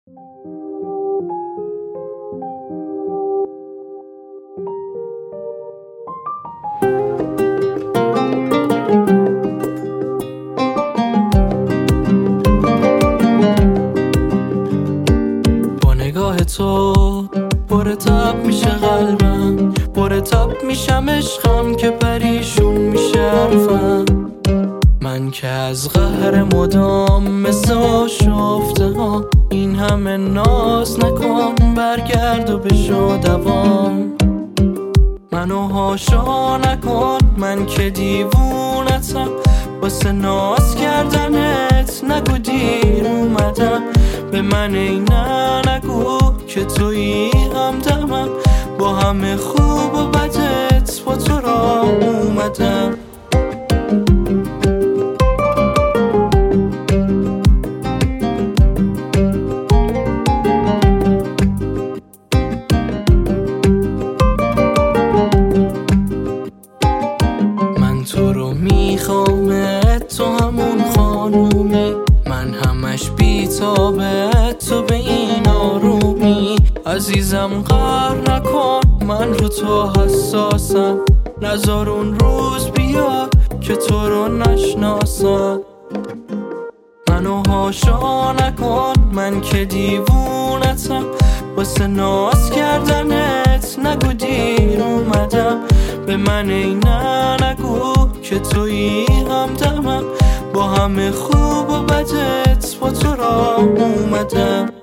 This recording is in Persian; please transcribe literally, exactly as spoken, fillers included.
با نگاه تو پر تاب میشه قلبم، پر تاب میشم عشقم که پریشون میشه حرفم. من که از قهر مدام مثل آشفته ها، این همه ناز نکن برگرد و بشو دوام. منو هاشا نکن من که دیوونتم، واسه ناز کردنت نگو دیر اومدم. به من ای نه نگو که تویی همدمم، با همه خوب و بدت با تو را اومدم. من تو رو میخوامت، تو همون خانومی، من همش بیتابت، تو به این آرومی. عزیزم قهر نکن من رو تو حساسم، نذار اون روز بیاد که تو رو نشناسم. منو هاشا نکن من که دیوونتم، واسه ناز کردنت نگو دیر اومدم. به من ای نه نگو که تویی همدمم، با همه خوب و بدت با تو را اومدم.